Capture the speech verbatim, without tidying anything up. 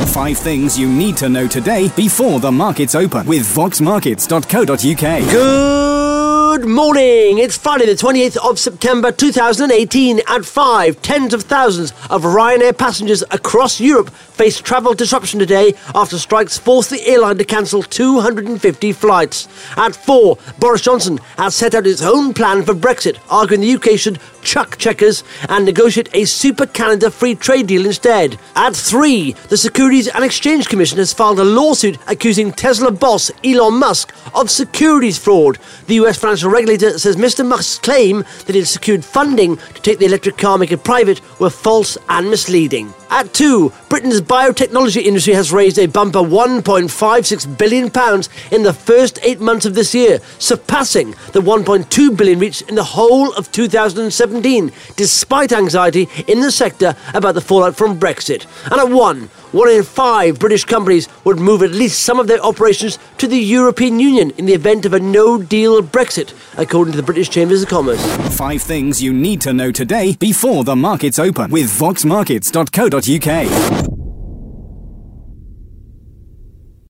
Five things you need to know today before the markets open with vox markets dot co dot uk. Good morning. It's Friday the twenty-eighth of September two thousand eighteen. At five, tens of thousands of Ryanair passengers across Europe faced travel disruption today after strikes forced the airline to cancel two hundred fifty flights. At four, Boris Johnson has set out his own plan for Brexit, arguing the U K should chuck checkers and negotiate a super Canada free trade deal instead. At three, the Securities and Exchange Commission has filed a lawsuit accusing Tesla boss Elon Musk of securities fraud. The U S financial regulator says Mister Musk's claim that he had secured funding to take the electric car maker private were false and misleading. At two, Britain's biotechnology industry has raised a bumper one point five six billion pounds in the first eight months of this year, surpassing the one point two billion pounds reached in the whole of two thousand seventeen, despite anxiety in the sector about the fallout from Brexit. And at one, one in five British companies would move at least some of their operations to the European Union in the event of a no-deal Brexit, according to the British Chambers of Commerce. Five things you need to know today before the markets open with vox markets dot co dot uk.